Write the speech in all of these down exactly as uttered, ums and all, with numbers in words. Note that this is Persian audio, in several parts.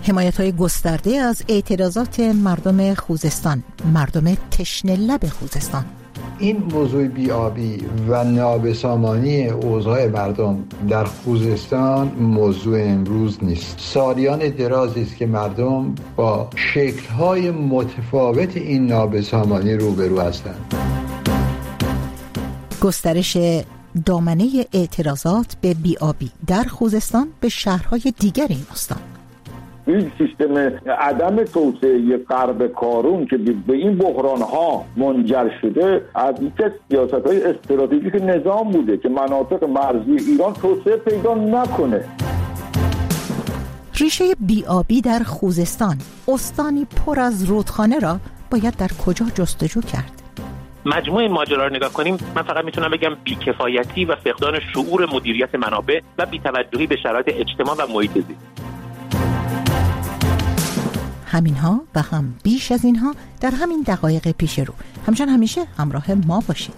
حمایت‌های گسترده از اعتراضات مردم خوزستان، مردم تشنه لب خوزستان. این موضوع بی‌آبی و نابسامانی اوضاع مردم در خوزستان موضوع امروز نیست. سالیان درازی است که مردم با شکل‌های متفاوت این نابسامانی روبرو هستند. گسترش دامنه اعتراضات به بی‌آبی در خوزستان به شهرهای دیگر این استان. این سیستم عدم توسعه غرب کارون که به این بحران‌ها منجر شده از یک سیاست‌های استراتژیک نظام بوده که مناطق مرزی ایران توسعه پیدا نکنه. ریشه بی‌آبی در خوزستان، استانی پر از رودخانه را باید در کجا جستجو کرد؟ مجموع ماجرا رو نگاه کنیم، من فقط میتونم بگم بی‌کفایتی و فقدان شعور مدیریت منابع و بی‌توجهی به شرایط اجتماع و محیط زیست. همینها و هم بیش از اینها در همین دقایق پیش رو. همچنان همیشه همراه ما باشید.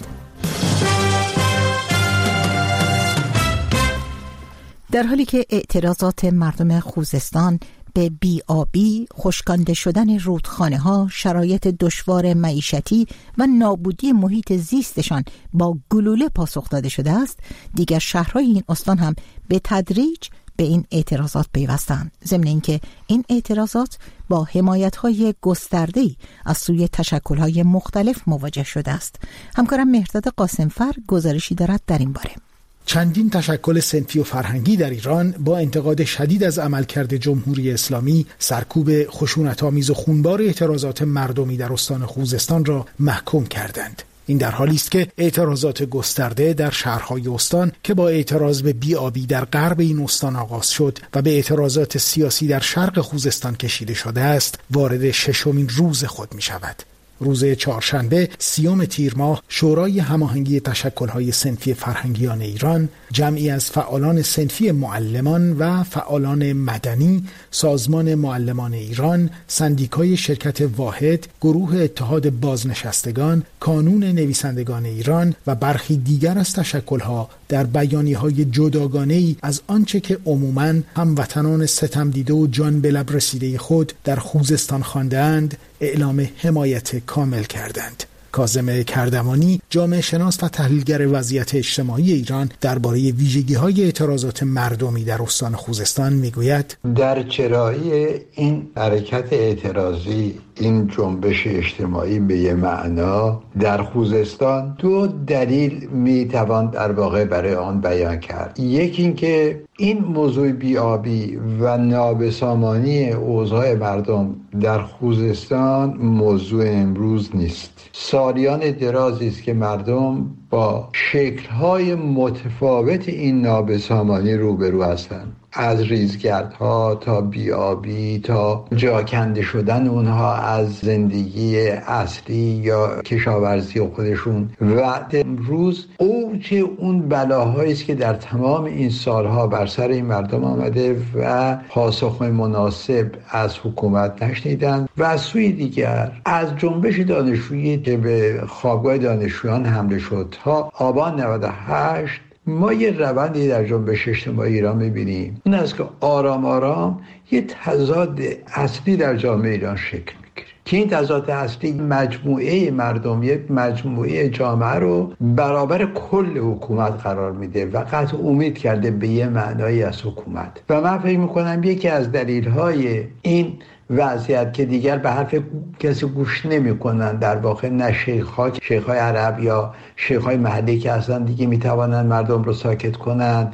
در حالی که اعتراضات مردم خوزستان به بی‌آبی، خشکانده شدن رودخانه‌ها، شرایط دشوار معیشتی و نابودی محیط زیستشان با گلوله پاسخ داده شده است، دیگر شهرهای این استان هم به تدریج به این اعتراضات پیوستند، ضمن اینکه این اعتراضات با حمایت‌های گسترده‌ای از سوی تشکل‌های مختلف مواجه شده است. همکارم مهرداد قاسمفر گزارشی دارد در این باره. چندین تشکل صنفی و فرهنگی در ایران با انتقاد شدید از عملکرد جمهوری اسلامی سرکوب خشونت‌آمیز و خونبار اعتراضات مردمی در استان خوزستان را محکوم کردند. این در حالی است که اعتراضات گسترده در شهرهای استان که با اعتراض به بی‌آبی در غرب این استان آغاز شد و به اعتراضات سیاسی در شرق خوزستان کشیده شده است، وارد ششمین روز خود می شود. روز چهارشنبه سیوم تیر ماه، شورای هماهنگی تشکل‌های صنفی فرهنگیان ایران، جمعی از فعالان صنفی معلمان و فعالان مدنی، سازمان معلمان ایران، سندیکای شرکت واحد، گروه اتحاد بازنشستگان، کانون نویسندگان ایران و برخی دیگر از تشکل‌ها در بیانیه‌های جداگانه‌ای از آنچه که عموماً هموطنان ستم دیده و جان به لب رسیده خود در خوزستان خوانده‌اند، اعلام حمایت کامل کردند. کاظم کردمانی، جامعه شناس و تحلیلگر وضعیت اجتماعی ایران، درباره ویژگی‌های اعتراضات مردمی در استان خوزستان میگوید: در چرایی این حرکت اعتراضی، این جنبش اجتماعی به یه معنا در خوزستان دو دلیل میتوان در واقع برای آن بیان کرد. یکی این که این موضوع بی‌آبی و نابسامانی اوضاع مردم در خوزستان موضوع امروز نیست. سالیان درازی است که مردم با شکل‌های متفاوت این نابسامانی روبرو هستند، از ریزگردها تا بی‌آبی تا جاکنده شدن اونها از زندگی اصلی یا کشاورزی خودشون و امروز اوج اون بلاهایی است که در تمام این سالها بر سر این مردم آمده و پاسخ مناسب از حکومت نشنیدند و از سوی دیگر از جنبش دانشجویی که به خوابگاه دانشجویان حمله شد تا آبان نود و هشت ما یه روندی در جنبش اجتماعی ایران می‌بینیم. این است که آرام آرام یه تضاد اصلی در جامعه ایران شکل می‌گیره که این تضاد اصلی مجموعه مردم، یک مجموعه جامعه رو برابر کل حکومت قرار میده و قطع امید کرده به یه معنایی از حکومت. و من فکر می‌کنم یکی از دلایل این وضعیت که دیگر به حرف کسی گوش نمی کنن، در واقع نه شیخ‌ها، شیخ‌های عرب یا شیخ‌های محلی که اصلا دیگه می توانند مردم رو ساکت کنن،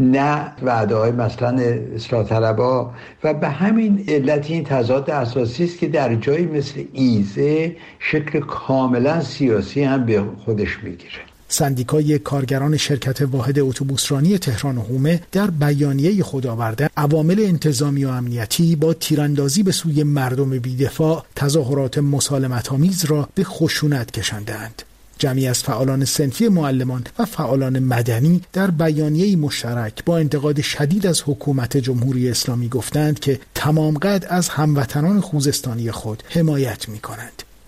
نه وعده‌های مثلا اصلاح طلبا، و به همین علت این تضاد اساسی است که در جایی مثل ایزه شکل کاملا سیاسی هم به خودش میگیره. سندیکای کارگران شرکت واحد اتوبوسرانی تهران و حومه در بیانیه خود آورده عوامل انتظامی و امنیتی با تیراندازی به سوی مردم بی‌دفاع تظاهرات مسالمت‌آمیز را به خشونت کشاندند. جمعی از فعالان صنفی معلمان و فعالان مدنی در بیانیه مشترک با انتقاد شدید از حکومت جمهوری اسلامی گفتند که تمام قد از هموطنان خوزستانی خود حمایت می‌کنند.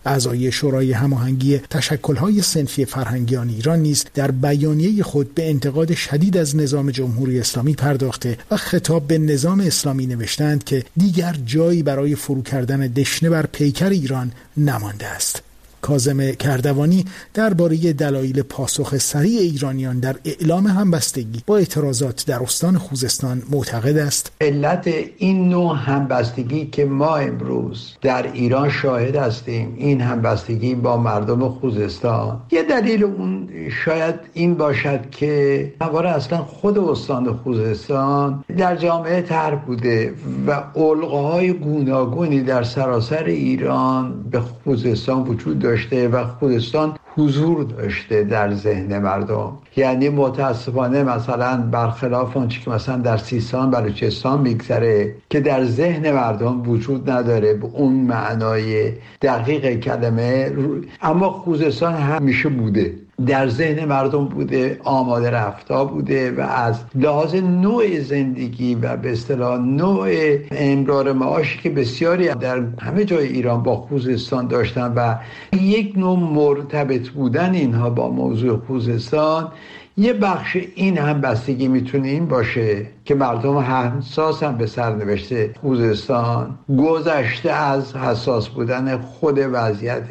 اعضای شورای هماهنگی تشکل‌های صنفی فرهنگیان ایران نیز در بیانیه خود به انتقاد شدید از نظام جمهوری اسلامی پرداخته و خطاب به نظام اسلامی نوشتند که دیگر جایی برای فرو کردن دشنه بر پیکر ایران نمانده است. کاظم کردوانی درباره دلایل پاسخ سریع ایرانیان در اعلام همبستگی با اعتراضات در استان خوزستان معتقد است علت این نوع همبستگی که ما امروز در ایران شاهد هستیم، این همبستگی با مردم خوزستان، یه دلیل اون شاید این باشد که همواره اصلا خود استان خوزستان در جامعه طرح بوده و علقه‌های گوناگونی در سراسر ایران به خوزستان وجود داشته و خوزستان حضور داشته در ذهن مردم. یعنی متاسفانه مثلا برخلاف اون چیزی که مثلا در سیستان بلوچستان میگذره که در ذهن مردم وجود نداره به اون معنای دقیق کلمه، اما خوزستان همیشه بوده، در ذهن مردم بوده، آماده رفتا بوده و از لحاظ نوع زندگی و به اصطلاح نوع امرار معاشی که بسیاری در همه جای ایران با خوزستان داشتن و یک نوع مرتبط بودن اینها با موضوع خوزستان، یه بخش این همبستگی میتونه این باشه که مردم حساس هم به سرنوشت خوزستان، گذشته از حساس بودن خود وضعیت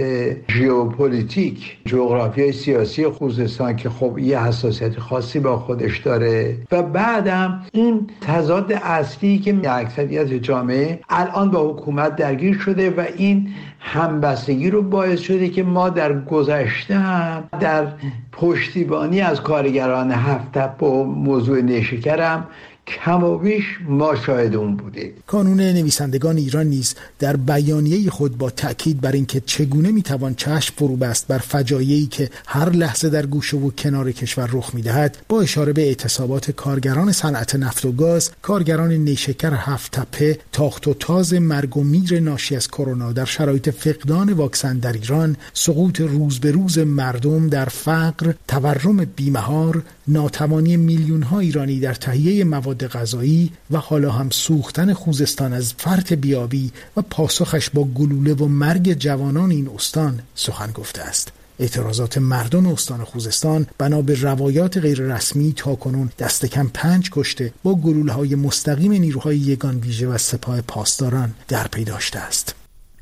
ژئوپلیتیک جغرافیای سیاسی خوزستان که خب یه حساسیت خاصی با خودش داره، و بعدم این تضاد اصلی که اکثریت جامعه الان با حکومت درگیر شده و این همبستگی رو باعث شده که ما در گذشته هم در پشتیبانی از کارگران هفت تپ و موضوع نیشکر هم کم و بیش ما شاهد اون بوده. کانون نویسندگان ایران نیز در بیانیه خود با تأکید بر اینکه چگونه میتوان چشم فرو بست بر فجایعی که هر لحظه در گوشه و کنار کشور رخ میدهد، با اشاره به اعتصابات کارگران صنعت نفت و گاز، کارگران نیشکر هفت تپه، تاخت و تاز مرگ و میر ناشی از کرونا در شرایط فقدان واکسن در ایران، سقوط روز به روز مردم در فقر، تورم بیمهار، ناتوانی میلیون‌ها ایرانی در تهیه مواد غذایی و حالا هم سوختن خوزستان از فرط بیابی و پاسخش با گلوله و مرگ جوانان این استان سخن گفته است. اعتراضات مردم استان خوزستان بنا به روایات غیر رسمی تاکنون دست کم پنج کشته با گلوله‌های مستقیم نیروهای یگان ویژه و سپاه پاسداران در پی داشته است.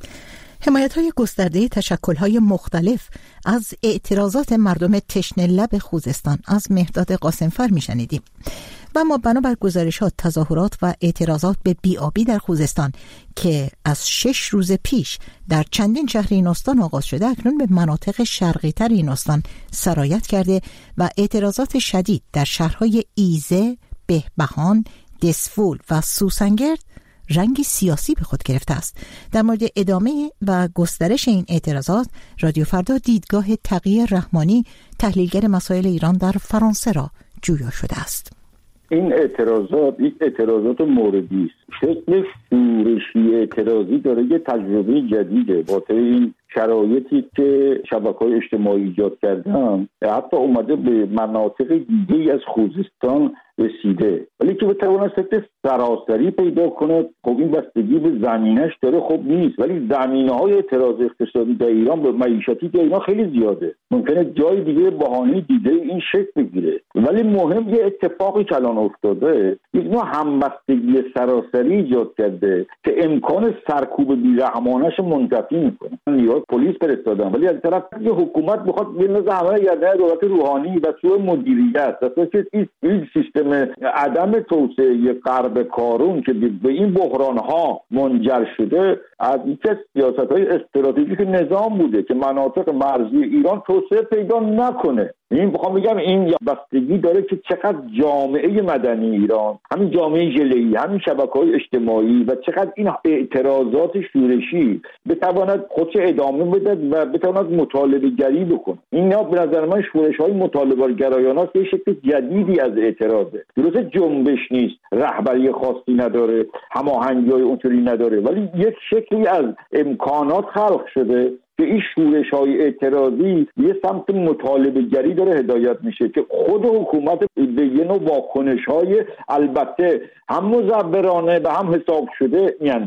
حمایت‌های گسترده تشکل‌های مختلف از اعتراضات مردم تشنه لب خوزستان از مهرداد قاسمفر می‌شنیدیم. و ما بنابر گزارشات تظاهرات و اعتراضات به بی‌آبی در خوزستان که از شش روز پیش در چندین شهر این استان آغاز شده، اکنون به مناطق شرقی تر این استان سرایت کرده و اعتراضات شدید در شهرهای ایزه، بهبهان، دسفول و سوسنگرد رنگی سیاسی به خود گرفته است. در مورد ادامه و گسترش این اعتراضات، رادیو فردا دیدگاه تقی رحمانی، تحلیلگر مسائل ایران در فرانسه را جویا شده است. این اعتراضات یک اعتراضات موردی است. شکل شورشی اعتراضی داره یه تجربه جدیده با این شرایطی که شبکه‌های اجتماعی ایجاد کردن، حتی اومده به مناطق دیگه از خوزستان رسیده، ولی که بتواند شکل سراسری پیدا کنه. خب این بستگی به زمینش داره، خب نیست، ولی زمینه‌های اعتراض اقتصادی در ایران به معیشتی در ایران خیلی زیاده. ممکنه جای دیگه بهانه دیگه این شکل بگیره، ولی مهم یه اتفاقی که الان افتاده، یک نوع همبستگی سراسری ایجاد کرده که امکان سرکوب بی‌رحمانه‌اش منتفی میکنه. نیروهای پلیس فرستادن، ولی از طرف یه حکومت میخواد بندازه همه گردن دولت روحانی و سوء مدیریت و این سیستم عدم توسعه غرب کارون که به این بحران‌ها منجر شده از یک سیاست‌های استراتژیک نظام بوده که مناطق مرزی ایران توسعه پیدا نکنه. این بخوام بگم این بستگی داره که چقدر جامعه مدنی ایران، همین جامعه ژله‌ای، همین شبکه‌های اجتماعی و چقدر این اعتراضات شورشی بتواند خودش ادامه بده و بتواند مطالبه گری بکنه. اینا به نظر من شورش‌های مطالبه گرایانه است، یه شکل جدیدی از اعتراضه. درسته جنبش نیست، رهبری خاصی نداره، هماهنگی‌های اونطوری نداره، ولی یک شکلی از امکانات خلق شده که این شورش‌های اعتراضی یه سمت مطالبه گری داره هدایت میشه که خود حکومت به یه نوع واکنش‌های البته هم مزورانه و هم حساب شده میاندازه.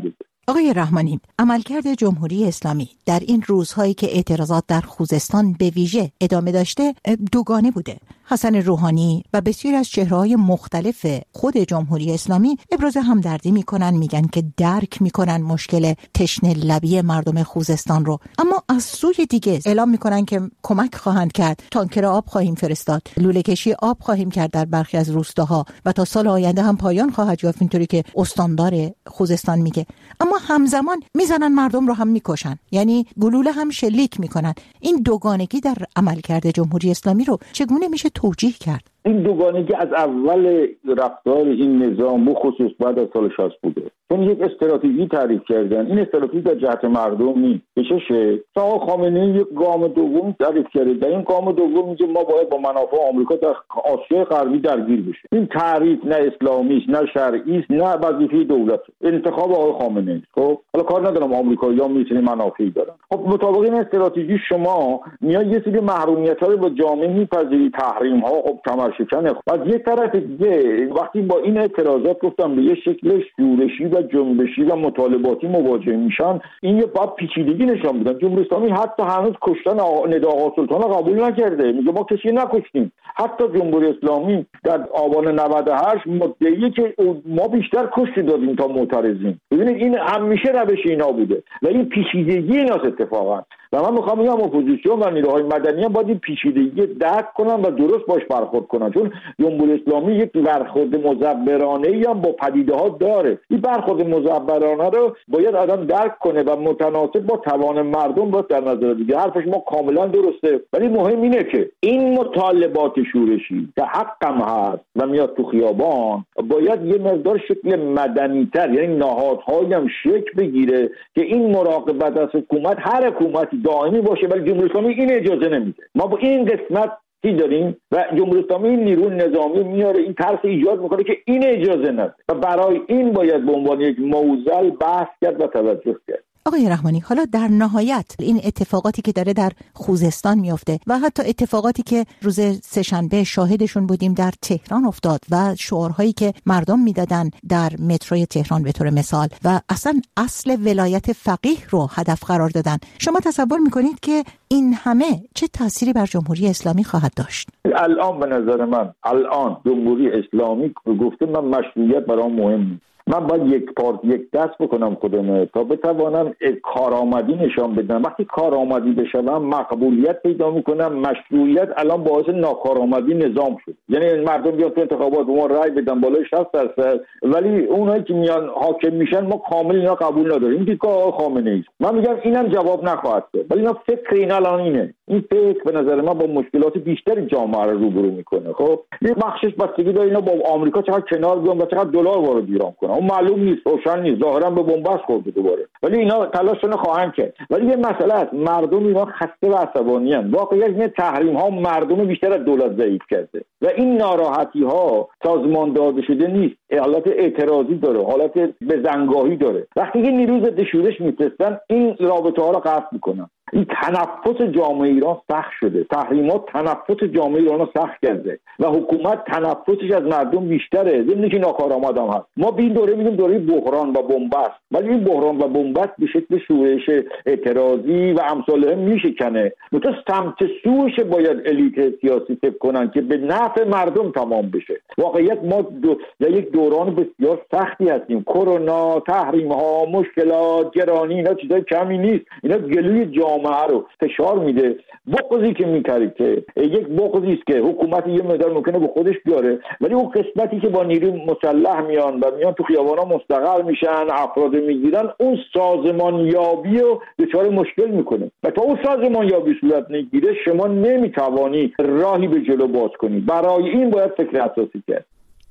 آقای رحمانی، عملکرد جمهوری اسلامی در این روزهایی که اعتراضات در خوزستان به ویژه ادامه داشته دوگانه بوده. حسن روحانی و بسیاری از چهره‌های مختلف خود جمهوری اسلامی ابراز همدردی میکنن، میگن که درک میکنن مشکل تشنه لبی مردم خوزستان رو، اما از سوی دیگه اعلام میکنن که کمک خواهند کرد، تانکر آب خواهیم فرستاد، لوله کشی آب خواهیم کرد در برخی از روستاها و تا سال آینده هم پایان خواهد یافت، اینطوری که استاندار خوزستان میگه. اما همزمان میزنن مردم رو هم میکشن، یعنی گلوله هم شلیک میکنن. این دوگانگی در عملکرد جمهوری اسلامی رو چگونه میشه توجیه کرد؟ این دوگانگی از اول رفتار این نظام بخصوص بعد از سال شصت بوده، چون یک استراتژی تعریف کردن. این استراتژی در جهت مردم نیست. بشه آقای خامنه‌ای یک گام دوم تعریف کرده. در این گام دوم میگه ما باید با منافع آمریکا در آسیای غربی درگیر بشیم. این تعریف نه اسلامی است، نه شرعی است، نه وظیفه دولت. انتخاب آقای خامنه‌ای. خب حالا کار ندارم آمریکایی‌ها میتونه منافعی دارن. خب مطابق این استراتژی شما میاد یه سری محرومیت‌ها رو با جامعه میپذیری، تحریم‌ها، خب کمرشکنه. از یک طرف دیگه وقتی با این اعتراضات گفتم به یه شکل شورشی و جنبشی و مطالباتی مواجه میشن، این یه باب پیچیدگی نشون میدن. جمهوری اسلامی حتی هنوز کشتن ندا آقا سلطان رو قبول نکرده، میگه ما کسی نکشتیم. حتی جمهوری اسلامی در آبان نود و هشت مدعیه که ما بیشتر کشته دادیم تا معترضین. ببینید این همیشه روش اینا بوده و این پیچیدگی ایناست اتفاقا. و من میخوام بگم اپوزیسیون و نیروهای مدنی هم باید این پیچیدگی درک کنن و درست باش برخورد کنن، چون جمهوری اسلامی یک برخورد مزبرانه‌ای هم با پدیده‌ها داره. این برخورد مزبرانه رو باید آدم درک کنه و متناسب با توان مردم باید در نظر بگیره. حرفش ما کاملا درسته، ولی مهم اینه که این مطالبات شورشی که حقم هست و میاد تو خیابان باید یه مقدار شکل مدنی‌تر، یعنی نهادهایی هم شکل بگیره که این مراقبت از حکومت، هر حکومتی دائمی باشه، ولی جمهوری اسلامی این اجازه نمیده. ما با این قسمت چی داریم و جمهوری اسلامی این نیرو نظامی میاره، این ترس ایجاد میکنه که این اجازه نده و برای این باید به عنوان یک موزل بحث کرد و توجه کرد. آقای رحمانی، حالا در نهایت این اتفاقاتی که داره در خوزستان میفته و حتی اتفاقاتی که روز سه‌شنبه شاهدشون بودیم در تهران افتاد و شعارهایی که مردم میدادن در متروی تهران به طور مثال و اصلا اصل ولایت فقیه رو هدف قرار دادن، شما تصور میکنید که این همه چه تأثیری بر جمهوری اسلامی خواهد داشت؟ الان به نظر من الان جمهوری اسلامی گفته من مشروعیت برام مهم نیست، من باید یک پارت یک دست بکنم خودم تا بتوانم کارآمدی نشان بدم. وقتی کارآمدی بشم مقبولیت پیدا میکنم. مشروعیت الان باعث ناکارآمدی نظام شد، یعنی مردم بیان تو انتخابات ما رأی بدن بالای شصت درصد، ولی اونایی که میان حاکم میشن ما کامل اینا قبول نداریم. این دیگه خامنه‌ای است. من میگم اینم جواب نخواهد داد، ولی اینا فکر اینا الان اینه. این فکر به نظر من با مشکلات بیشتری جامعه رو روبرو میکنه. خب این بخشش بستگی داره اینا با آمریکا چقدر کنار بیان و چقدر دلار وارد ایران کنن. اون معلوم نیست، روشن نیست، ظاهرا به بنبست خورده دوباره، ولی اینا تلاششون خواهند کرد. ولی یه مسئله است، مردم ایران خسته و عصبانی ان. واقعیت این تحریم ها مردم بیشتر از دولت ضعیف کرده و این ناراحتی ها سازمان داده شده نیست، حالت اعتراضی داره، حالت بزنگاهی داره. وقتی که نیروی ضد شورش میفرستن این رابطه ها رو قطع میکنن. این تنفس جامعه ایران سخت شده، تحریمات تنفس جامعه ایران رو سخت کرده و حکومت تنفسش از مردم بیشتره، ضمن که ناکارآمد هم هست. ما به این دوره میگیم دوره بحران و بنبست، ولی این بحران و بنبست به شکل شورش اعتراضی و امثال میشکنه. مثلا سمت سوش باید الیت سیاسی فکر کنن که به نفع مردم تمام بشه. واقعیت ما دو... در یک دوران بسیار سختی هستیم. کرونا، تحریم ها، مشکلات، گرانی، اینا چیزای کمی نیست. اینا گلوی جامعه رو فشار میده. بغضی که میکردی که یک بغضی است که حکومت یه مقدار ممکنه به خودش بیاره، ولی اون قسمتی که با نیروی مسلح میان و میان تو خیابانا مستقر میشن، افراد میگیرن، اون سازمان یابی رو دچار مشکل میکنه و تا اون سازمان یابی صورت نگیره شما نمیتوانی راهی به جلو باز کنی. برای این باید فکر اساسی کرد.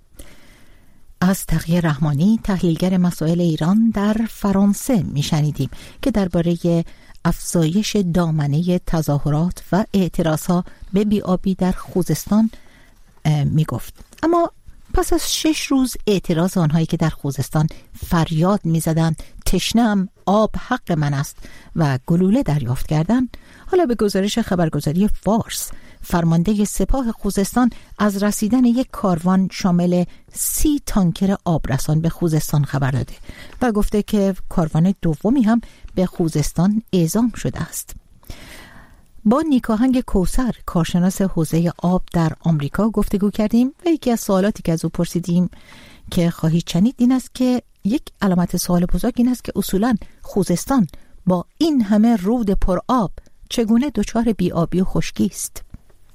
از تقی رحمانی، تحلیلگر مسائل ایران در فرانسه میشنیدیم که درباره افزایش دامنه تظاهرات و اعتراضها به بی‌آبی در خوزستان می گفت. اما پس از شش روز اعتراض آنهایی که در خوزستان فریاد می زدن تشنه‌ام، آب حق من است و گلوله دریافت کردن، حالا به گزارش خبرگزاری فارس فرمانده سپاه خوزستان از رسیدن یک کاروان شامل سی تانکر آبرسان به خوزستان خبر داده و گفته که کاروان دومی هم به خوزستان اعزام شده است. با نیکاهنگ کوثر، کارشناس حوزه آب در آمریکا گفتگو کردیم و یکی از سوالاتی که از او پرسیدیم که خواهید شنید این است که یک علامت سوال بزرگ این است که اصولاً خوزستان با این همه رود پر آب چگونه دچار بی‌آبی و خشکی است؟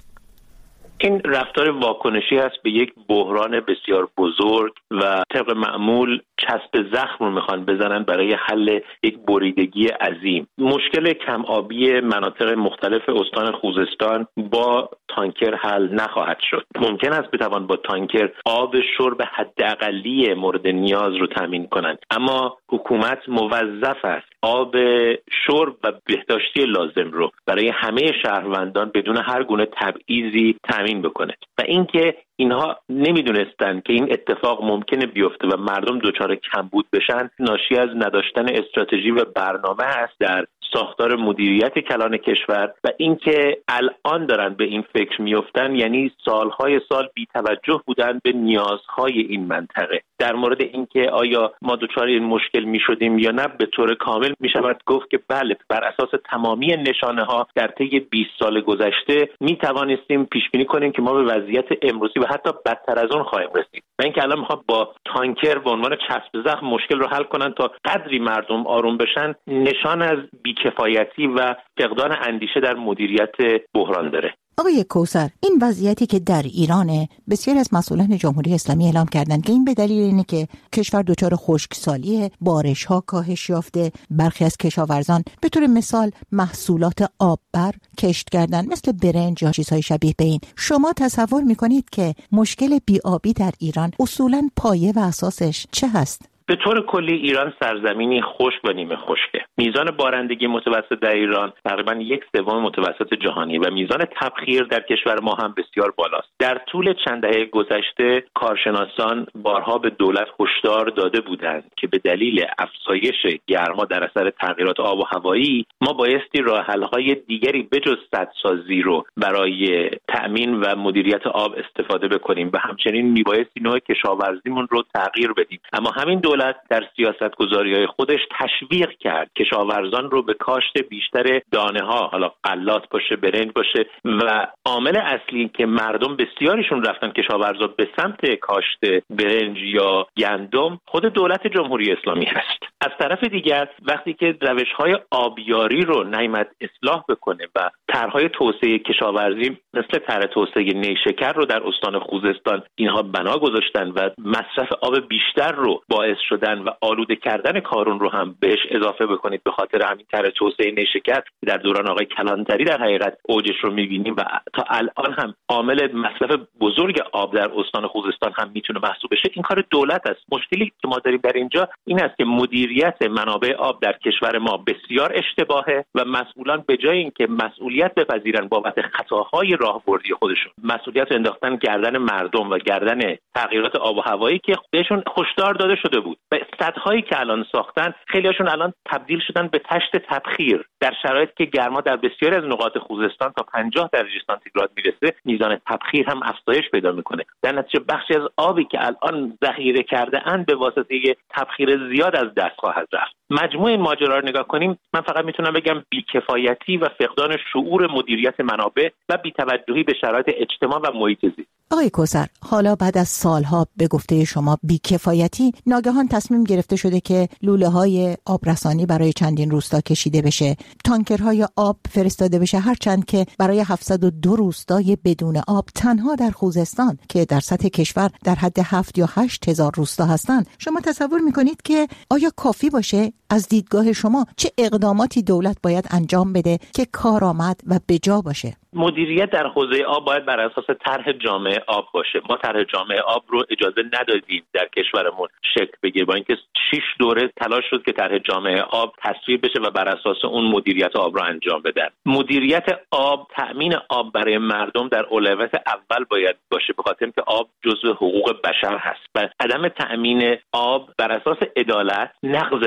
این رفتار واکنشی هست به یک بحران بسیار بزرگ و طبق معمول چسب زخم رو میخوان بزنن برای حل یک بریدگی عظیم. مشکل کم آبی مناطق مختلف استان خوزستان با تانکر حل نخواهد شد. ممکن است بتوان با تانکر آب شرب حداقلی مورد نیاز رو تامین کنند، اما حکومت موظف است آب شرب و بهداشتی لازم رو برای همه شهروندان بدون هر گونه تبعیضی تامین بکنه و اینکه اینها نمیدونستن که این اتفاق ممکنه بیفته و مردم دچار کمبود بشن ناشی از نداشتن استراتژی و برنامه است در ساختار مدیریت کلان کشور و اینکه الان دارن به این فکر میافتن یعنی سالهای سال بی توجه بودن به نیازهای این منطقه. در مورد اینکه آیا ما دچار این مشکل میشدیم یا نه به طور کامل میشود گفت که بله، بر اساس تمامی نشانه ها در طی بیست سال گذشته میتوانستیم پیش بینی کنیم که ما به وضعیت امروزی و حتی بدتر از اون خواهیم رسید و اینکه الان میخواد با تانکر به عنوان چسب زخم مشکل رو حل کنن تا قدری مردم آروم بشن نشان از بیکفایتی و فقدان اندیشه در مدیریت بحران داره. آقای کوثر، این وضعیتی که در ایرانه بسیاری از مسئولان جمهوری اسلامی اعلام کردند که این به دلیل اینه که کشور دچار خشکسالیه، بارش‌ها کاهش یافته، برخی از کشاورزان به طور مثال محصولات آببر کشت کردن مثل برنج یا چیزهای شبیه به این. شما تصور می‌کنید که مشکل بی‌آبی در ایران اصولاً پایه و اساسش چه هست؟ به طور کلی ایران سرزمینی خشک و نیمه خشکه. میزان بارندگی متوسط در ایران تقریبا یک سوم متوسط جهانی و میزان تبخیر در کشور ما هم بسیار بالاست. در طول چند دهه گذشته کارشناسان بارها به دولت هشدار داده بودند که به دلیل افزایش گرما در اثر تغییرات آب و هوایی ما بایستی راه حل‌های دیگری بجز سدسازی رو برای تأمین و مدیریت آب استفاده بکنیم و همچنین میبایستی نوع کشاورزیمون رو تغییر بدیم. اما همین دولت در سیاست‌گذاری‌های خودش تشویق کرد کشاورزان رو به کاشت بیشتر دانه‌ها، حالا غلات باشه، برنج باشه و عامل اصلی که مردم بسیاریشون رفتن کشاورزا به سمت کاشت برنج یا گندم خود دولت جمهوری اسلامی هست. از طرف دیگر وقتی که روش‌های آبیاری رو نیامد اصلاح بکنه و طرح‌های توسعه کشاورزی مثل طرح توسعه نیشکر رو در استان خوزستان اینها بنا گذاشتن و مصرف آب بیشتر رو باعث شدن و آلوده کردن کارون رو هم بهش اضافه بکنید به خاطر همین طرح توسعه نیشکر در دوران آقای کلانتری در حقیقت اوجش رو می‌بینیم و تا الان هم عامل مصرف بزرگ آب در استان خوزستان هم میتونه محسوب بشه. این کار دولت است. مشکلی که ما داریم در اینجا این است که مدیریت منابع آب در کشور ما بسیار اشتباهه و مسئولان به جای اینکه مسئولیت بپذیرن بابت خطاهای راهبردی خودشون مسئولیت انداختن گردن مردم و گردن تغییرات آب و هوایی که بهشون هشدار داده شده بود. و سدهایی که الان ساختن خیلیاشون الان تبدیل شدن به تشت تبخیر در شرایطی که گرما در بسیاری از نقاط خوزستان تا پنجاه درجه سانتیگراد میرسه. میزان تبخیر هم افزایش پیدا میکنه. در نتیجه بخشی از آبی که الان ذخیره کرده اند به واسطه تبخیر زیاد از دست خواهد رفت. مجموع این ماجرا رو نگاه کنیم من فقط میتونم بگم بیکفایتی و فقدان شعور مدیریت منابع و بی‌توجهی به شرایط اجتماع و محیط زیست. آقای کوثر، حالا بعد از سالها به گفته شما بیکفایتی ناگهان تصمیم گرفته شده که لوله‌های آبرسانی برای چندین روستا کشیده بشه، تانکرهای آب فرستاده بشه، هرچند که برای هفتصد و دو روستای بدون آب تنها در خوزستان که در سطح کشور در حد هفت یا هشت هزار روستا هستند. شما تصور میکنید که آیا کافی باشه؟ از دیدگاه شما چه اقداماتی دولت باید انجام بده که کارآمد و بجا باشه؟ مدیریت در حوزه آب باید بر اساس طرح جامعه آب باشه. ما طرح جامعه آب رو اجازه ندادیم در کشورمون شکل بگیره، با اینکه شش دوره تلاش شد که طرح جامعه آب تصویب بشه و بر اساس اون مدیریت آب رو انجام بدن. مدیریت آب، تأمین آب برای مردم در اولویت اول باید باشه، به خاطر اینکه آب جزو حقوق بشر هست و عدم تأمین آب بر اساس عدالت نقض حقوق بشر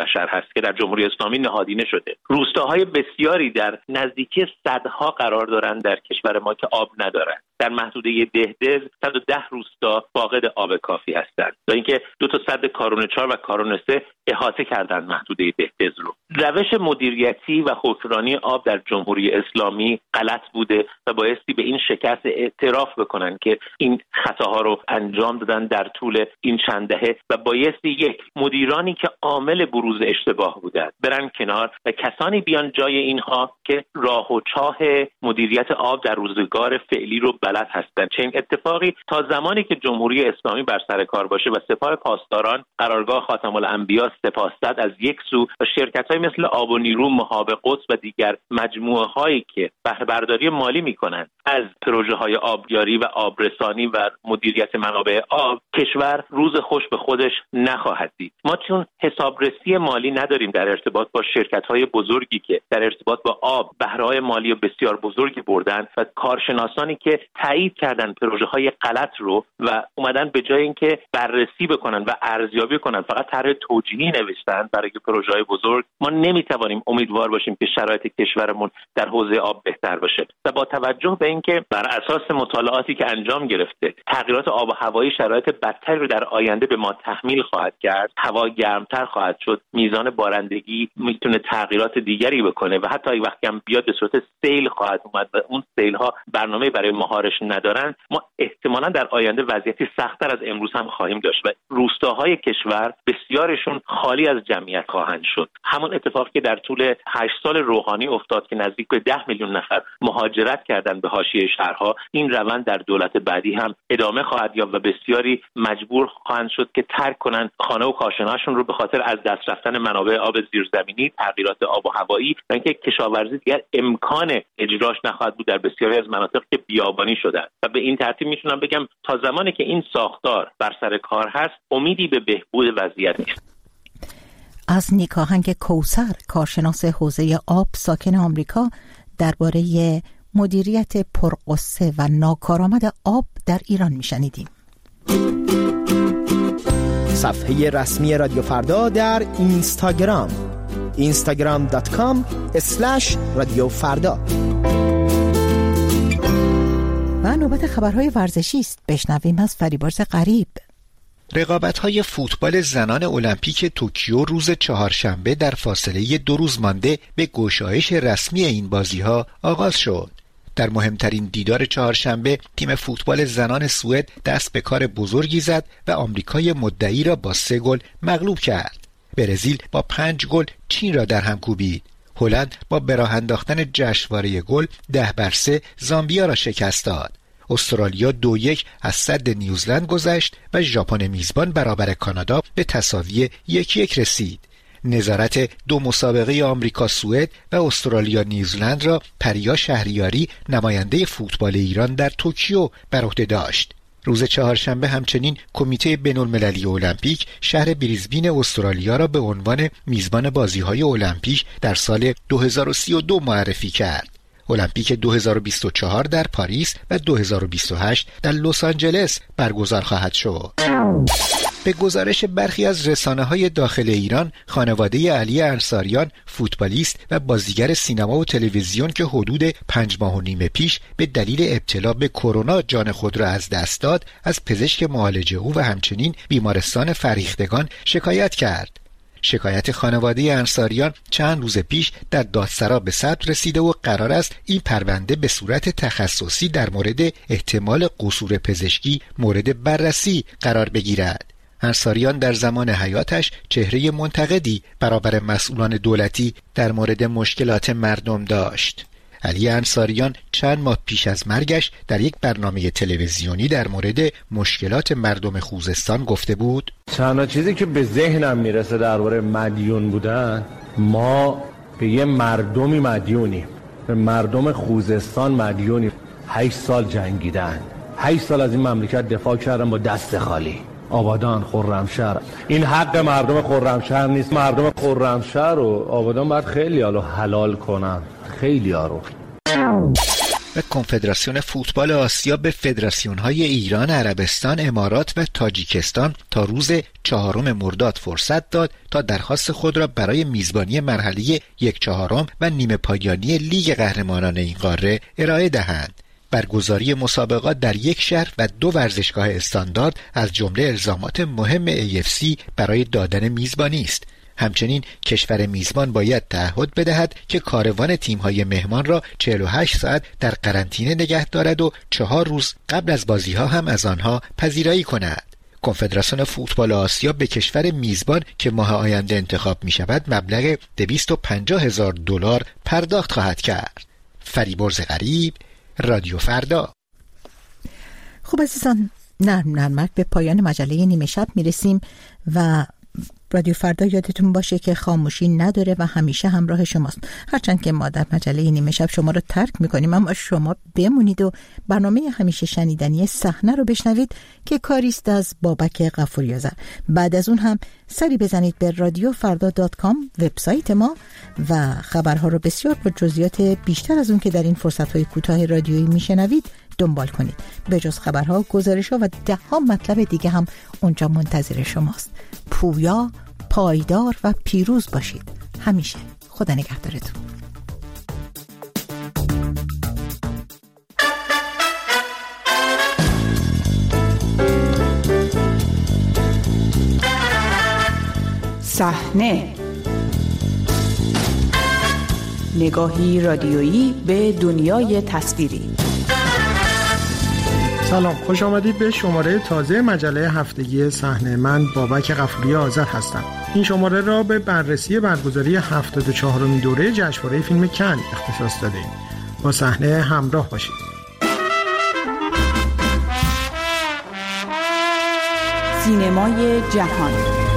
بشر هست که در جمهوری اسلامی نهادینه شده. روستاهای بسیاری در نزدیکی صدها قرار دارند در کشور ما که آب ندارند. در محدوده دهدز صد و ده روستا فاقد آب کافی هستند. تا اینکه دو تا سد کارون چهار و کارون سه احاطه کردند محدوده دهدز رو. روش مدیریتی و حکمرانی آب در جمهوری اسلامی غلط بوده و بایستی به این شکست اعتراف بکنن که این خطاها رو انجام دادن در طول این چند دهه و بایستی یک مدیرانی که عامل بروز اشتباه بودند برن کنار و کسانی بیان جای اینها که راه و چاه مدیریت آب در روزگار فعلی رو بلد هستند. چنین اتفاقی تا زمانی که جمهوری اسلامی بر سر کار باشه و سپاه پاسداران قرارگاه خاتم الانبیا سپاسد از یک سو و شرکت‌های مثل آب و نیرو، مهاب قدس و دیگر مجموعه‌هایی که بهره برداری مالی می‌کنند از پروژه‌های آبیاری و آبرسانی و مدیریت منابع آب، کشور روز خوش به خودش نخواهد دید. ما چون حسابرسی مالی نداریم در ارتباط با شرکت‌های بزرگی که در ارتباط با آب بهره‌های مالی بسیار بزرگی بردن و کارشناسانی که تایید کردن پروژه‌های غلط رو و اومدن به جای اینکه بررسی بکنن و ارزیابی کنن فقط طرح توجیهی نوشتن برای پروژه‌های بزرگ، ما نمیتوانیم امیدوار باشیم که شرایط کشورمون در حوزه آب بهتر بشه. و با توجه به اینکه بر اساس مطالعاتی که انجام گرفته تغییرات آب و هوایی شرایط بدتری رو در آینده به ما تحمیل خواهد کرد، هوا گرمتر خواهد شد، میزان بارندگی میتونه تغییرات دیگری بکنه و حتی وقتی هم بیاد به صورت سیل خواهد اومد و اون سیل‌ها برنامه برای مهارش ندارن، ما احتمالاً در آینده وضعیتی سخت‌تر از امروز هم خواهیم داشت و روستاهای کشور بسیارشون خالی از جمعیت خواهند شد. همون اتفاقی که در طول هشت سال روحانی افتاد که نزدیک به ده میلیون نفر مهاجرت کردند به حاشیه شهرها، این روند در دولت بعدی هم ادامه خواهد یافت و بسیاری مجبور خواهند شد که ترک کنند خانه و کاشانه‌شون رو به خاطر از دست رفتن منابع آب زیرزمینی، تغییرات آب و هوایی و اینکه کشاورزی دیگر امکان اجراش نخواهد بود در بسیاری از مناطق که بیابانی شدن. و به این ترتیب میتونم بگم تا زمانی که این ساختار بر سر کار هست امیدی به بهبود وضعیت نیست. از نیکاهنگ کوثر، کارشناس حوزه آب ساکن آمریکا، درباره مدیریت پرقصه و ناکارآمد آب در ایران میشنیدیم. صفحه رسمی رادیو فردا در اینستاگرام اینستاگرام دات کام اسلش رادیو فردا. و نوبت خبرهای ورزشی است. بشنویم از فریبرز غریب. رقابت‌های فوتبال زنان المپیک توکیو روز چهارشنبه در فاصله دو روز مانده به گشایش رسمی این بازی‌ها آغاز شد. در مهمترین دیدار چهارشنبه تیم فوتبال زنان سوئد دست به کار بزرگی زد و آمریکای مدعی را با سه گل مغلوب کرد. برزیل با پنج گل چین را در هم کوبید. هلند با به راه انداختن جشنواره گل ده بر سه زامبیا را شکست داد. استرالیا دو یک از سد نیوزلند گذشت و ژاپن میزبان برابر کانادا به تساوی یک یک رسید. نظارت دو مسابقه آمریکا سوئد و استرالیا نیوزلند را پریا شهریاری، نماینده فوتبال ایران در توکیو، بر عهده داشت. روز چهارشنبه همچنین کمیته بین‌المللی المپیک شهر بریزبین استرالیا را به عنوان میزبان بازی‌های المپیک در سال دو هزار و سی و دو معرفی کرد. المپیک دو هزار و بیست و چهار در پاریس و دو هزار و بیست و هشت در لس آنجلس برگزار خواهد شد. به گزارش برخی از رسانه‌های داخل ایران، خانواده علی انصاریان، فوتبالیست و بازیگر سینما و تلویزیون که حدود پنج ماه و نیم پیش به دلیل ابتلا به کرونا جان خود را از دست داد، از پزشک معالج او و همچنین بیمارستان فریختگان شکایت کرد. شکایت خانواده انصاریان چند روز پیش در دادسرا به ثبت رسیده و قرار است این پرونده به صورت تخصصی در مورد احتمال قصور پزشکی مورد بررسی قرار بگیرد. انصاریان در زمان حیاتش چهره منتقدی برابر مسئولان دولتی در مورد مشکلات مردم داشت. علی انصاریان چند ماه پیش از مرگش در یک برنامه تلویزیونی در مورد مشکلات مردم خوزستان گفته بود: تنها چیزی که به ذهنم میرسه درباره مدیون بودن، ما به یه مردمی مدیونیم، به مردم خوزستان مدیونیم. هشت سال جنگیدن، هشت سال از این مملکت دفاع کردن با دست خالی. آبادان، خرمشهر، این حق مردم خرمشهر نیست. مردم خرمشهر و آبادان باید خیلی حالو حلال کنن، خیلی ها رو. و کنفدراسیون فوتبال آسیا به فدراسیون‌های ایران، عربستان، امارات و تاجیکستان تا روز چهارم مرداد فرصت داد تا درخواست خود را برای میزبانی مرحله یک چهارم و نیمه پایانی لیگ قهرمانان این قاره ارائه دهند. برگزاری مسابقات در یک شهر و دو ورزشگاه استاندارد از جمله الزامات مهم ای اف سی برای دادن میزبانی است. همچنین کشور میزبان باید تعهد بدهد که کاروان تیم‌های مهمان را چهل و هشت ساعت در قرنطینه نگه دارد و چهار روز قبل از بازی‌ها هم از آنها پذیرایی کند. کنفدراسیون فوتبال آسیا به کشور میزبان که ماه آینده انتخاب می‌شود مبلغ دویست و پنجاه هزار دلار پرداخت خواهد کرد. فریبرز غریب، رادیو فردا. خب عزیزان، نرم نرمک به پایان مجله نیمه شب میرسیم و رادیو فردا یادتون باشه که خاموشی نداره و همیشه همراه شماست. هرچند که ما در مجله نیمه شب شما رو ترک میکنیم، اما شما بمونید و برنامه همیشه شنیدنی صحنه رو بشنوید که کاریست از بابک غفوری‌آذر. بعد از اون هم سری بزنید به رادیو فردا دات کام وبسایت ما و خبرها رو بسیار با جزئیات بیشتر از اون که در این فرصت‌های کوتاه رادیویی میشنوید دنبال کنید. به جز خبرها، گزارش‌ها و ده ها مطلب دیگه هم اونجا منتظر شماست. پویا، پایدار و پیروز باشید. همیشه خدا نگهدارتون. صحنه، نگاهی رادیویی به دنیای تصویری. سلام، خوش آمدید به شماره تازه مجله هفتگی صحنه. من بابک غفوری‌آذر هستم. این شماره را به بررسی برگزاری هفتاد و چهارمین دوره جشنواره فیلم کن اختصاص داده‌ایم. با صحنه همراه باشید. سینمای جهان.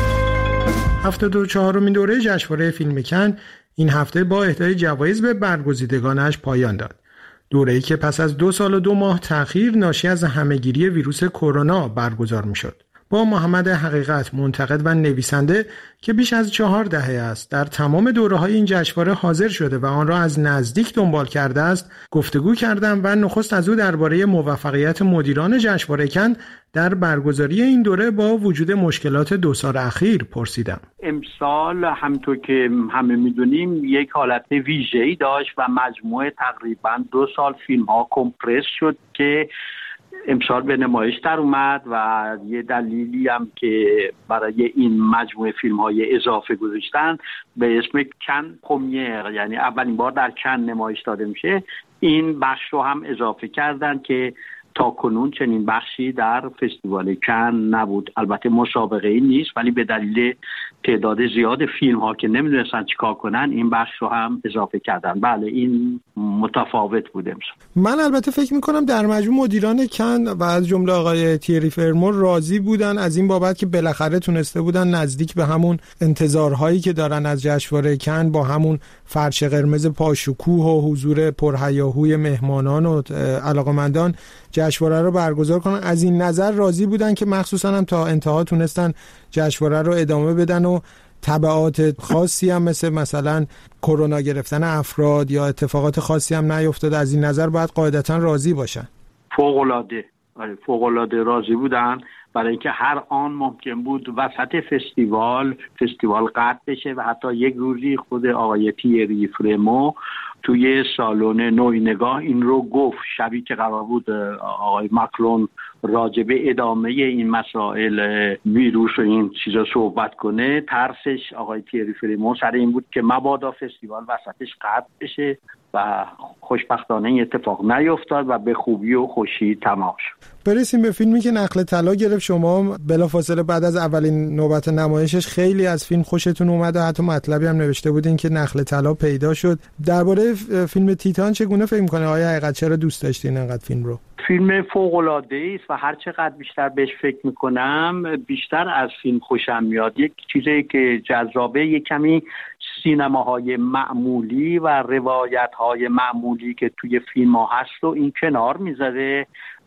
هفتاد و چهارمین دوره جشنواره فیلم کن این هفته با اهدای جوایز به برگزیدگانش پایان داد. دوره‌ای که پس از دو سال و دو ماه تأخیر ناشی از همه‌گیری ویروس کرونا برگزار می‌شد. با محمد حقیقت، منتقد و نویسنده که بیش از چهار دهه است در تمام دوره‌های این جشنواره حاضر شده و آن را از نزدیک دنبال کرده است، گفتگو کردم و نخست از او درباره موفقیت مدیران جشنواره کن در برگزاری این دوره با وجود مشکلات دو سال اخیر پرسیدم. امسال همونطور که همه میدونیم یک حالت ویژه‌ای داشت و مجموعه تقریباً دو سال فیلم‌ها کمپرس شد که امسال به نمایش در اومد و یه دلیلی هم که برای این مجموعه فیلم‌های اضافه گذاشتن به اسم کن پرمیر، یعنی اولین بار در کن نمایش داده میشه، این بخش رو هم اضافه کردن که تا کنون چنین بخشی در فستیوال کن نبود. البته مسابقه ای نیست، ولی به دلیل تعداد زیاد فیلم ها که نمیدونستن چیکار کنن این بخش رو هم اضافه کردن. بله، این متفاوت بوده. من البته فکر میکنم در مجموع مدیران کن و از جمله آقای تیری فرمور راضی بودن از این بابت که بالاخره تونسته بودن نزدیک به همون انتظارهایی که دارن از جشنواره کن با همون فرش قرمز پاشکوه و حضور پرهیاهوی مهمانان و علاقمندان جشنواره رو برگزار کنن. از این نظر راضی بودن که مخصوصا هم تا انتها تونستن جشنواره رو ادامه بدن و تبعات خاصی هم مثل مثلا کرونا گرفتن افراد یا اتفاقات خاصی هم نیفتاد. از این نظر باید قاعدتا راضی باشن. فوق‌العاده فوق‌العاده راضی بودن، برای اینکه هر آن ممکن بود وسط فستیوال فستیوال قطع بشه و حتی یک روزی خود آقای تیری فرمو توی سالن نوینگاه این رو گفت، شبی که قرار بود آقای ماکرون راجع به ادامه این مسائل ویروس و این چیزا صحبت کنه، ترسش آقای تیری فرمو سر این بود که مبادا فستیوال وسطش قطع بشه و خوشبختانه این اتفاق نیفتاد و به خوبی و خوشی تمام شد. برسیم به فیلمی که نقل طلا گرفت. شما بلافاصله بعد از اولین نوبت نمایشش خیلی از فیلم خوشتون اومد و حتی مطلبی هم نوشته بودین که نقل طلا پیدا شد. درباره فیلم تیتان چگونه فکر می‌کنه آیا حقیقت چرا دوست داشتین انقدر فیلم رو؟ فیلم فوق‌العاده‌ای است و هر چقدر بیشتر بهش فکر می‌کنم بیشتر از فیلم خوشم میاد. یک چیزی که جذابه، یک کمی سینماهای معمولی و روایت‌های معمولی که توی فیلم‌ها هست رو این کنار می‌ذاره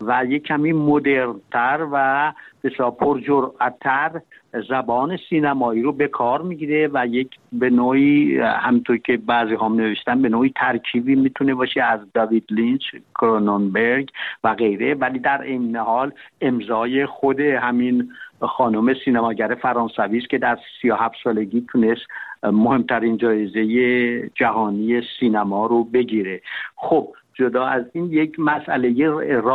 و یک کمی مدرن‌تر و بسیار پرجرأت‌تر زبان سینمایی رو به کار میگیره و یک به نوعی همونطور که بعضی هم نوشتن به نوعی ترکیبی میتونه باشه از داوید لینچ، کروننبرگ و غیره، ولی در این حال امضای خود همین خانم سینماگر فرانسوی است که در سی و هفت سالگی تونست مهمترین جایزه جهانی سینما رو بگیره. خب جدا از این یک مسئله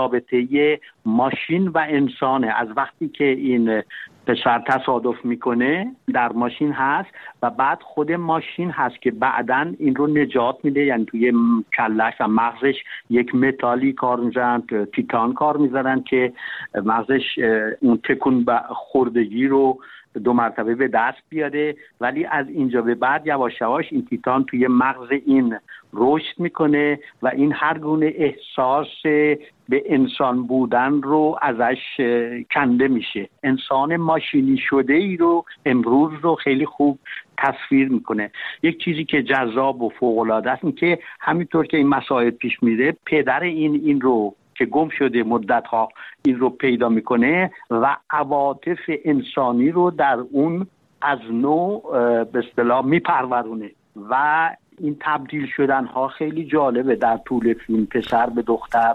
رابطه ماشین و انسانه. از وقتی که این پسر تصادف میکنه در ماشین هست و بعد خود ماشین هست که بعدن این رو نجات میده، یعنی توی کلش و مغزش یک متالی کار میزنن، تیتان کار میزنن که مغزش اون تکون خوردگی رو دو مرتبه به دست بیاره، ولی از اینجا به بعد یواش یواش این تیتان توی مغز این رشد میکنه و این هر گونه احساس به انسان بودن رو ازش کنده میشه. انسان ماشینی شده ای رو امروز رو خیلی خوب تصویر میکنه. یک چیزی که جذاب و فوق‌العاده است این که همینطور که این مسائل پیش میره پدر این این رو که گم شده مدت‌ها این رو پیدا میکنه و عواطف انسانی رو در اون از نو به اصطلاح میپرورونه و این تبدیل شدن ها خیلی جالبه در طول فیلم، پسر به دختر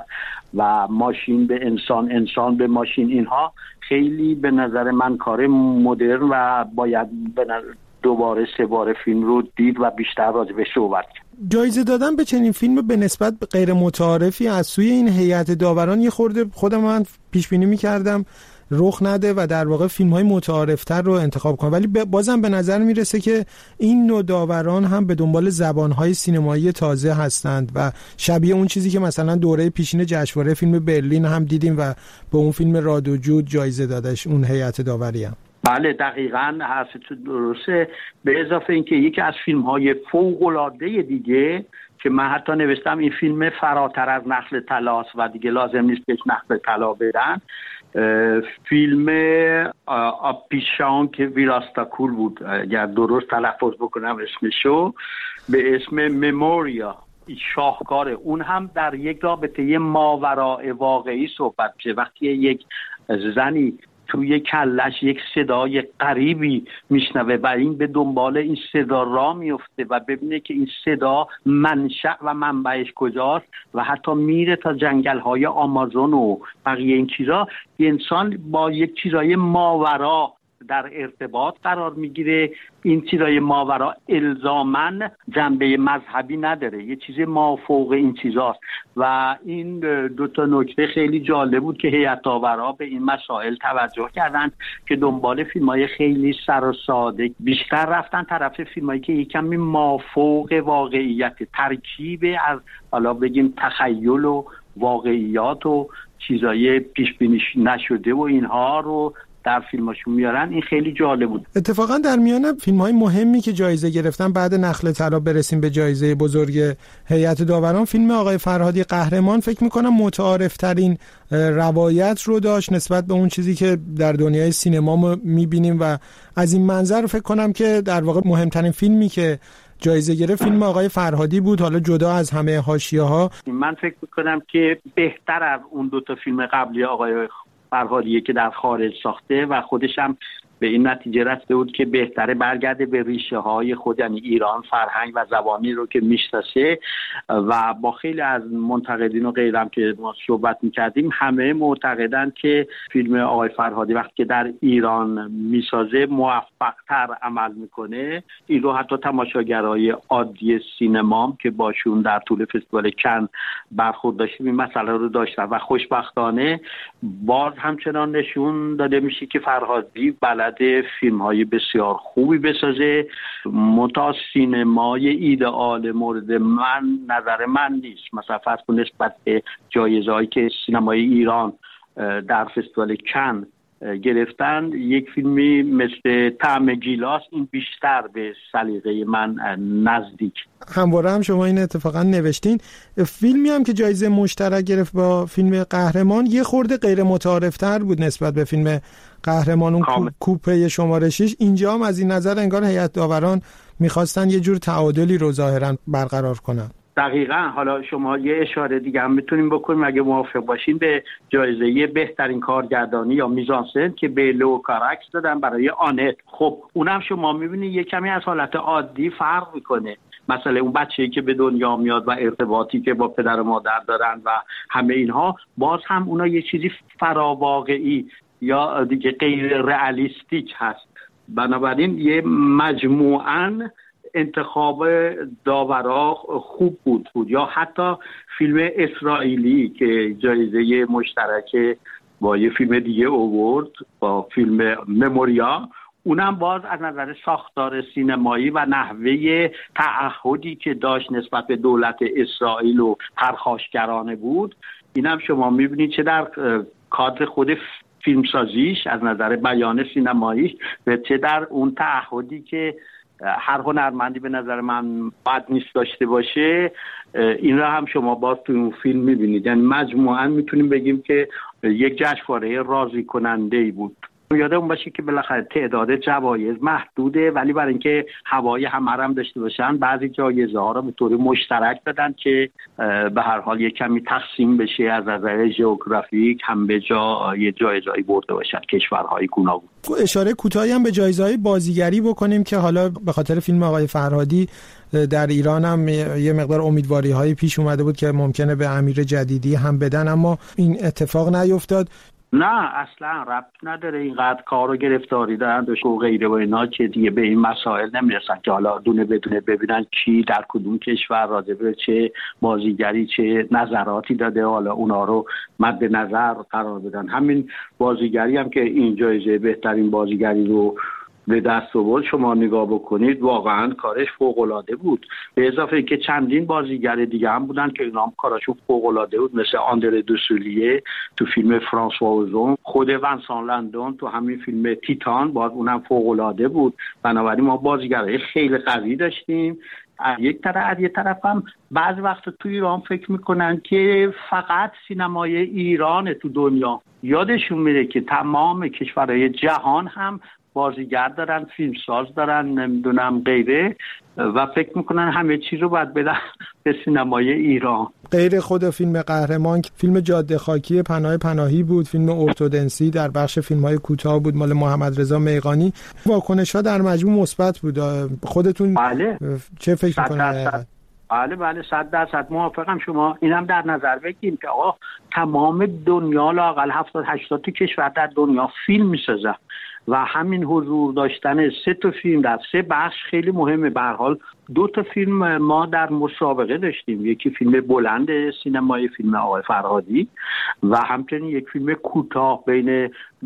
و ماشین به انسان، انسان به ماشین. اینها خیلی به نظر من کار مدرن و باید دوباره سه بار فیلم رو دید و بیشتر راجع بهش صحبت کرد. جایزه دادن به چنین فیلم به نسبت غیر متعارفی از سوی این هیئت داوران یه خورده خودم من پیش بینی می‌کردم رخ نده و در واقع فیلم‌های متعارف‌تر رو انتخاب کنه، ولی بازم به نظر میرسه که این نوع داوران هم به دنبال زبان‌های سینمایی تازه هستند و شبیه اون چیزی که مثلا دوره پیشین جشنواره فیلم برلین هم دیدیم و به اون فیلم راد و جود جایزه دادش اون هیئت داوری هم. بله دقیقاً حرفت درسته. به اضافه اینکه یکی از فیلم‌های فوق‌العاده دیگه که من حتی نوشتم این فیلم فراتر از نخل طلاست و دیگه لازم نیست که نخل طلا بدن، فیلم آپیشان که ویراستاکول بود اگر درست تلفظ بکنم اسمشو، به اسم مموریا، شاهکاره. اون هم در یک رابطه ماوراء واقعی صحبت میشه. وقتی یک زنی توی کلش یک صدای غریبی میشنوه و این به دنبال این صدا را میفته و ببینه که این صدا منشأ و منبعش کجاست و حتی میره تا جنگل‌های آمازون و بقیه این چیزا، انسان با یک چیزای ماورا در ارتباط قرار میگیره. این چیزای ماورا الزاماً جنبه مذهبی نداره، یه چیز مافوق این چیزاست و این دو تا نکته خیلی جالب بود که هیئت داورا به این مسائل توجه کردن که دنبال فیلمای خیلی سر و ساده بیشتر رفتن طرف فیلمایی که یکمی مافوق واقعیت، ترکیب از حالا بگیم تخیل و واقعیات و چیزای پیش بینی نشده و اینها رو در فیلماشون میارن. این خیلی جالب بود. اتفاقا در میان فیلم‌های مهمی که جایزه گرفتن بعد نخل طلا برسیم به جایزه بزرگ هیئت داوران، فیلم آقای فرهادی قهرمان فکر می‌کنم متعارف‌ترین روایت رو داشت نسبت به اون چیزی که در دنیای سینما ما می‌بینیم و از این منظر فکر کنم که در واقع مهمترین فیلمی که جایزه گرفت فیلم آقای فرهادی بود، حالا جدا از همه حاشیه‌ها. من فکر می‌کنم که بهتر از اون دو تا فیلم قبلی آقای فرهادیه که در خارج ساخته و خودش هم به این نتیجه رسیده بود که بهتره برگرده به ریشه های خود، یعنی ایران، فرهنگ و زبانی رو که میشناسه و با خیلی از منتقدین و غیرم که ما صحبت میکردیم همه معتقدن که فیلم آقای فرهادی وقتی که در ایران میسازه موفق‌تر عمل میکنه. این رو حتی تماشاگرای عادی سینما که باشون در طول فستیوال کن برخورد داشتیم این مسئله رو داشتن و خوشبختانه باز همچنان نشون داده میشه که فرهادی بلد فیلم های بسیار خوبی بسازه. متا سینمای ایدئال مورد من نظر من نیست. مثلا فرض کن نسبت به جایزه هایی که سینمای ایران در فستیوال کن گرفتن، یک فیلمی مثل طعم گیلاس این بیشتر به سلیقه من نزدیک. همواره هم شما این اتفاقا نوشتین. فیلمی هم که جایزه مشترک گرفت با فیلم قهرمان یه خورده غیر متعارفتر بود نسبت به فیلم قهرمان، اون کوپه شماره شش. اینجا هم از این نظر انگار هیئت داوران میخواستن یه جور تعادلی رو ظاهرا برقرار کنن. دقیقاً. حالا شما یه اشاره دیگه هم میتونیم بکنیم اگه موافق باشین به جایزه بهترین کارگردانی یا میزانسن که به لو کاراکس دادن برای آنت. خب اونم شما میبینید یه کمی از حالت عادی فرق میکنه. مثلا اون بچه‌ای که به دنیا میاد و ارتباطی که با پدر و مادر دارن و همه اینها، باز هم اونا یه چیزی فراواقعی یا دیگه غیر رئالیستیک هست. بنابراین یه مجموعاً انتخاب داورا خوب بود بود یا حتی فیلم اسرائیلی که جایزه مشترک با یه فیلم دیگه آورد با فیلم مموریا، اونم باز از نظر ساختار سینمایی و نحوه تعهدی که داشت نسبت به دولت اسرائیل و پرخاشگرانه بود. اینم شما میبینید چه در کادر خود فیلمسازیش از نظر بیان سینماییش و چه در اون تعهدی که هر هنرمندی به نظر من بد نیست داشته باشه، این را هم شما باز توی اون فیلم میبینید. یعنی مجموعاً میتونیم بگیم که یک جشنواره راضی کننده‌ای بود. یادمون باشه که بالاخره تعداد جوایز محدوده، ولی برای اینکه هوای همه هم داشته باشن بعضی جایزه ها رو به طور مشترک دادن که به هر حال یک کمی تقسیم بشه از نظر ژئوگرافیک، هم به جا یه جایزه‌ای برده باشن کشورهای گوناگون. اشاره کوتاهی هم به جایزه‌های بازیگری بکنیم که حالا به خاطر فیلم آقای فرهادی در ایران هم یه مقدار امیدواری‌های پیش اومده بود که ممکنه به امیر جدیدی هم بدن، اما این اتفاق نیفتاد. نه اصلا ربط نداره. اینقدر کار و گرفتاری دارن و غیره و اینا که دیگه به این مسائل نمیرسن که حالا دونه بدونه ببینن کی در کدوم کشور راجع به چه بازیگری چه نظراتی داده، حالا اونا رو مد نظر قرار بدن. همین بازیگری هم که این جایزه بهترین بازیگری رو به دست آورد شما نگاه بکنید، واقعا کارش فوق‌العاده بود. به اضافه که چندین بازیگر دیگه هم بودن که اینا هم کارشون فوق‌العاده بود، مثل آندره دوسولیه تو فیلم فرانسوا اوزون، خود ونسان لندون تو همین فیلم تیتان باز اونم فوق‌العاده بود. بنابراین ما بازیگرای خیلی قوی داشتیم. از یک طرف از یک طرف هم بعضی وقت تو ایران فکر میکنن که فقط سینمای ایران تو دنیا، یادشون میره که تمام کشورهای جهان هم بازیگر دارن، فیلمساز دارن، نمیدونم غیره، و فکر میکنن همه چیز رو باید بدن به سینمای ایران. غیر خود فیلم قهرمان، فیلم جاده خاکی پناه پناهی بود، فیلم ارتودنسی در بخش فیلم‌های کوتاه بود مال محمد رضا میغانی. واکنش‌ها در مجموع مثبت بود. خودتون بله. چه فکر میکنید؟ بله بله صد درصد موافقم. شما اینم در نظر بگیریم که آقا تمام دنیا لااقل هفتاد هشتاد کشور در دنیا فیلم میسازن و همین حضور داشتن سه تا فیلم در سه بخش خیلی مهمه. به هر حال دو تا فیلم ما در مسابقه داشتیم، یکی فیلم بلند سینمایی فیلم آقای فرهادی و همچنین یک فیلم کوتاه. بین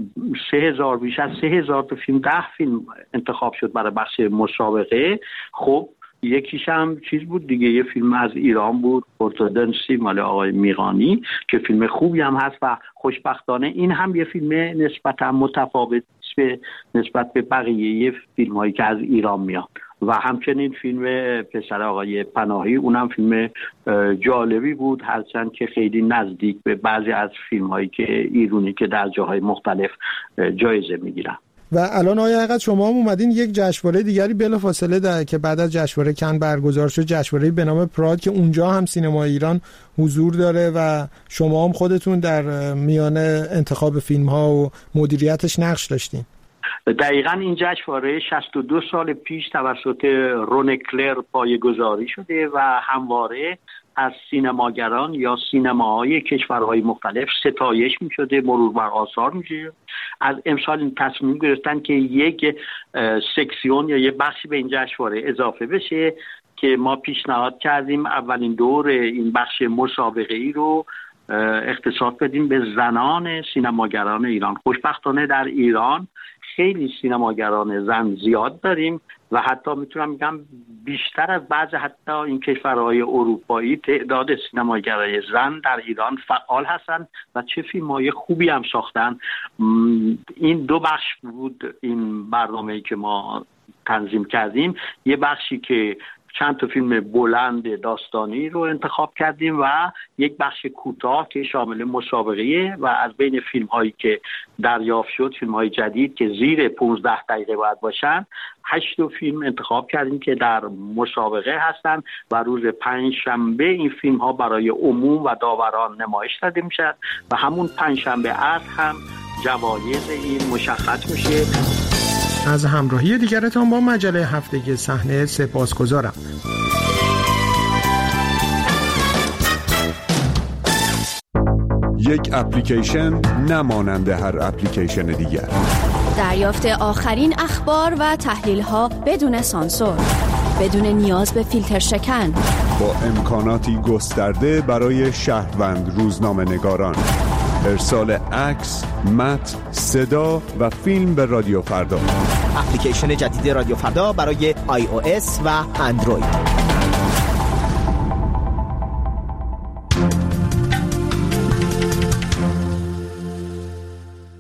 سه هزار بیش از سه هزار تا فیلم ده فیلم انتخاب شد برای بخش مسابقه. خب یکیش هم چیز بود دیگه، یه فیلم از ایران بود، ارتودنسی مال آقای میغانی که فیلم خوبی هم هست و خوشبختانه این هم یه فیلم نسبتا متفاوت به نسبت به بقیه فیلم هایی که از ایران میاد. و همچنین فیلم پسر آقای پناهی اونم فیلم جالبی بود، هرچند که خیلی نزدیک به بعضی از فیلم هایی که ایرانی که در جاهای مختلف جایزه میگیرن. و الان آیا حقیقت شما هم اومدین یک جشنواره دیگری بلافاصله در که بعد از جشنواره کن برگزار شد، جشنواره به نام پراد که اونجا هم سینما ایران حضور داره و شما هم خودتون در میان انتخاب فیلم ها و مدیریتش نقش داشتین. دقیقاً این جشنواره شصت و دو سال پیش توسط رون کلر پایه‌گذاری شده و همواره از سینماگران یا سینماهای کشورهای مختلف ستایش می شده، مرور بر آثار می شده. از امسال این تصمیم گرفتن که یک سکسیون یا یک بخشی به این جشنواره اضافه بشه که ما پیشنهاد کردیم اولین دور این بخش مسابقه‌ای رو اختصاص بدیم به زنان سینماگران ایران. خوشبختانه در ایران خیلی سینماگران زن زیاد داریم و حتی میتونم بگم بیشتر از بعض حتی این کشورهای اروپایی تعداد سینماگرای زن در ایران فعال هستن و چه فیلم‌های خوبی هم ساختن. این دو بخش بود این برنامه‌ای که ما تنظیم کردیم. یه بخشی که چند تا فیلم بلند داستانی رو انتخاب کردیم و یک بخش کوتاه که شامل مسابقه و از بین فیلم هایی که دریافت شد، فیلم های جدید که زیر پانزده دقیقه باید باشن، هشت فیلم انتخاب کردیم که در مسابقه هستن و روز پنج شنبه این فیلم ها برای عموم و داوران نمایش داده میشن و همون پنج شنبه عصر هم جوایز این مشخص میشه. از همراهی دیگرتان با مجله هفتگی صحنه سپاسگزارم. یک اپلیکیشن نمانند هر اپلیکیشن دیگر. دریافت آخرین اخبار و تحلیل‌ها بدون سانسور، بدون نیاز به فیلتر شکن، با امکاناتی گسترده برای شهروند روزنامه‌نگاران. ارسال عکس، متن، صدا و فیلم به رادیو فردا. اپلیکیشن جدید رادیو فردا برای آی او اس و اندروید.